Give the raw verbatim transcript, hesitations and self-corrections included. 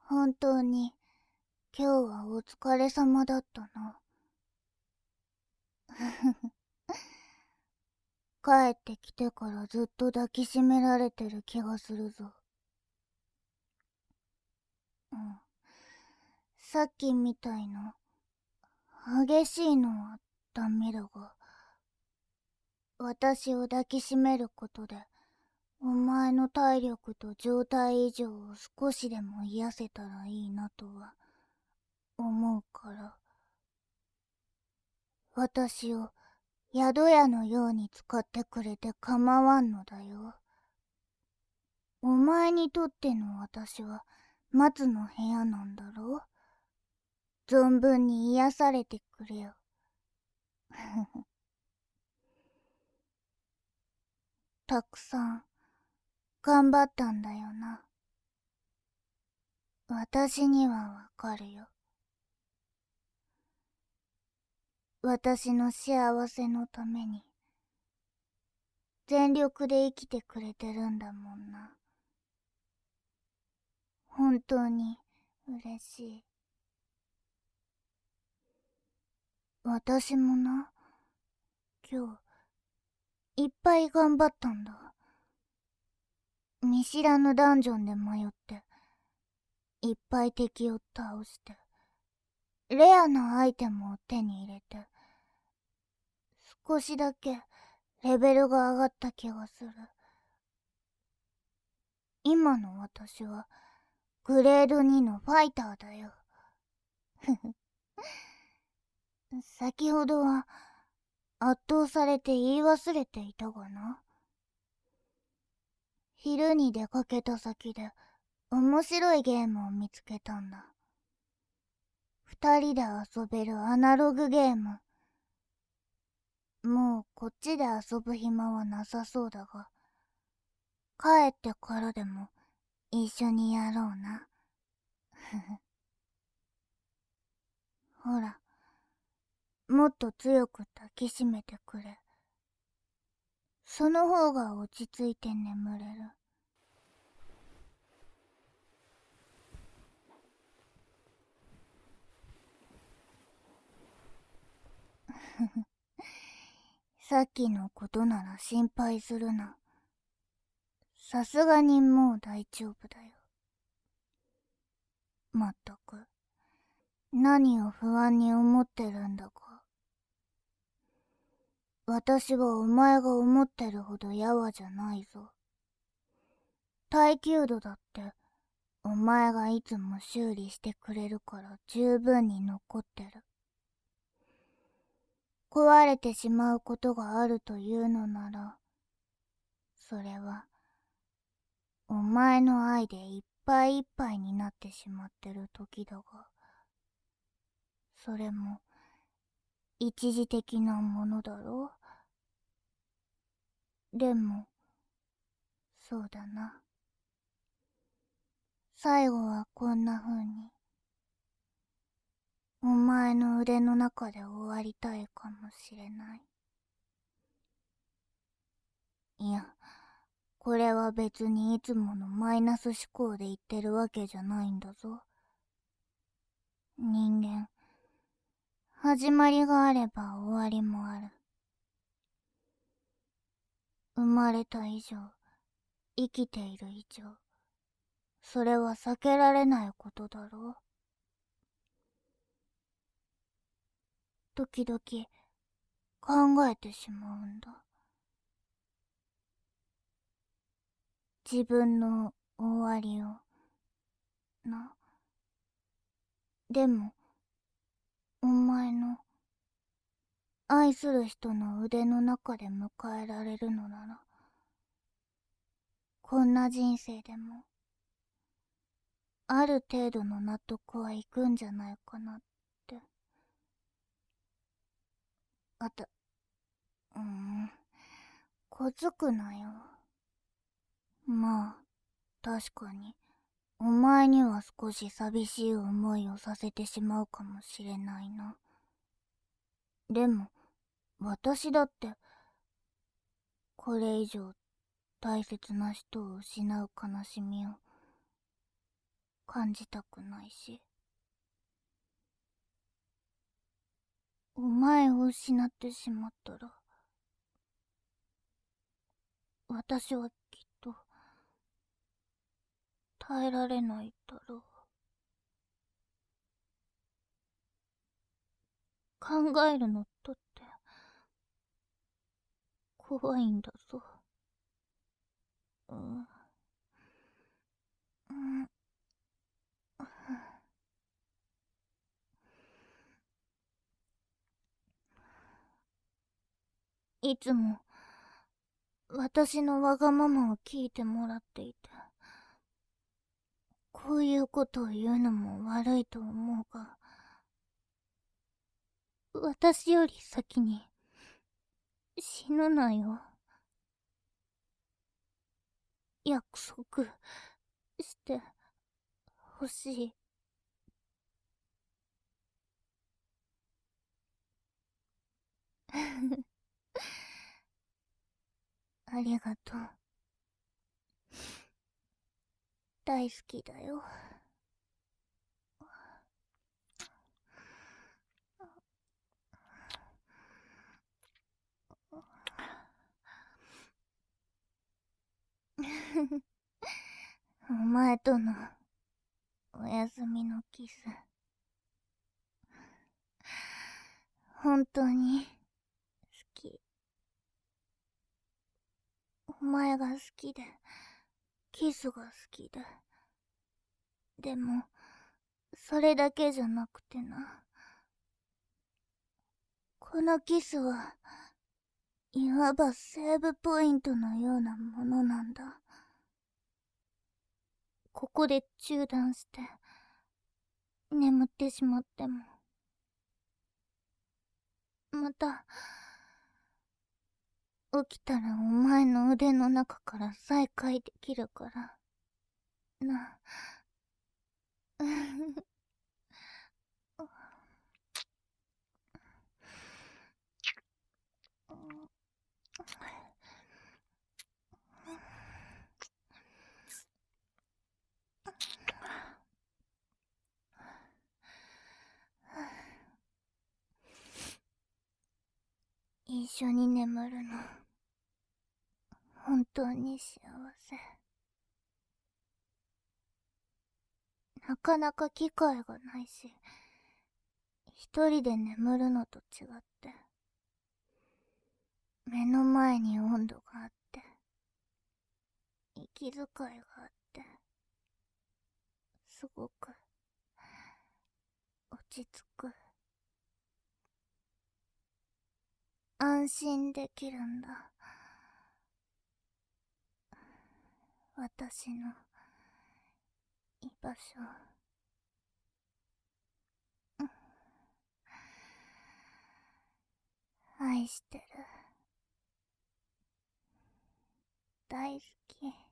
本当に今日はお疲れ様だったな。帰ってきてからずっと抱きしめられてる気がするぞ。うん。さっきみたいな激しいのはダメだが、私を抱きしめることでお前の体力と状態異常を少しでも癒せたらいいなとは思うから、私を宿屋のように使ってくれて構わんのだよ。お前にとっての私は松の部屋なんだろう。存分に癒されてくれよ。たくさん頑張ったんだよな。私にはわかるよ。私の幸せのために全力で生きてくれてるんだもんな。本当に嬉しい。私もな、今日いっぱい頑張ったんだ。見知らぬダンジョンで迷っていっぱい敵を倒してレアなアイテムを手に入れて、少しだけレベルが上がった気がする。今の私はグレードにのファイターだよ。先ほどは圧倒されて言い忘れていたがな。昼に出かけた先で面白いゲームを見つけたんだ。二人で遊べるアナログゲーム。もうこっちで遊ぶ暇はなさそうだが、帰ってからでも一緒にやろうな。ほら、もっと強く抱きしめてくれ。その方が落ち着いて眠れる。さっきのことなら心配するな。さすがにもう大丈夫だよ。まったく、何を不安に思ってるんだか。私はお前が思ってるほどやわじゃないぞ。耐久度だってお前がいつも修理してくれるから十分に残ってる。壊れてしまうことがあるというのなら、それはお前の愛でいっぱいいっぱいになってしまってる時だが、それも一時的なものだろう。でもそうだな、最後はこんな風にお前の腕の中で終わりたいかもしれない。いや、これは別にいつものマイナス思考で言ってるわけじゃないんだぞ。人間、始まりがあれば終わりもある。生まれた以上、生きている以上、それは避けられないことだろう。時々考えてしまうんだ。自分の終わりをな。でもお前の愛する人の腕の中で迎えられるのなら、こんな人生でもある程度の納得はいくんじゃないかなって。あた、うーん、こづくなよ。まあ確かにお前には少し寂しい思いをさせてしまうかもしれないな。でも私だってこれ以上大切な人を失う悲しみを感じたくないし、お前を失ってしまったら私はきっと耐えられないだろう。考えるのだって怖いんだぞ。うん、うん、いつも私のわがままを聞いてもらっていて、こういうことを言うのも悪いと思うが、私より先に死ぬなよ。約束してほしい。ありがとう。大好きだよ。お前とのお休みのキス、本当に好き。お前が好きで、キスが好きで。でも、それだけじゃなくてな。このキスは、いわばセーブポイントのようなものなんだ。ここで中断して、眠ってしまっても、また、起きたらお前の腕の中から再会できるから。な。一緒に眠るの、本当に幸せ。なかなか機会がないし、一人で眠るのと違って、目の前に温度があって、息遣いがあって、すごく落ち着く。安心できるんだ。私の居場所。愛してる。大好き。